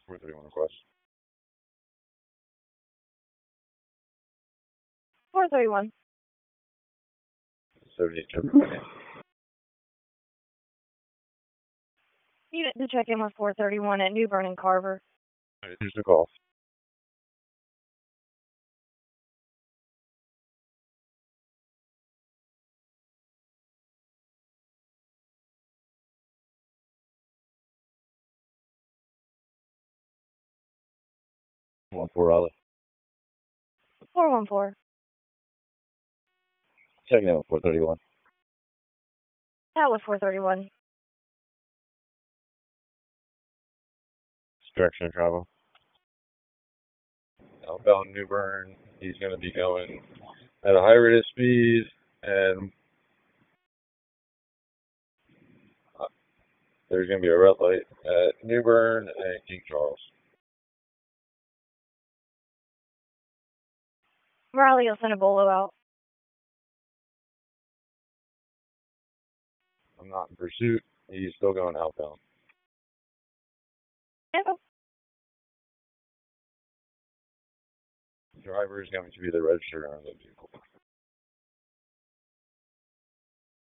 431 request. 431. 78 Chevrolet. Unit to check in with 431 at New Bern and Carver. Here's the call. One four Raleigh. 414. Checking in with 431. Out with 431. Direction of travel. Outbound New Bern. He's going to be going at a high rate of speed, and there's going to be a red light at New Bern and King Charles. Riley will send a bolo out. I'm not in pursuit. He's still going outbound. Yep. The driver is going to be the registered owner of the vehicle.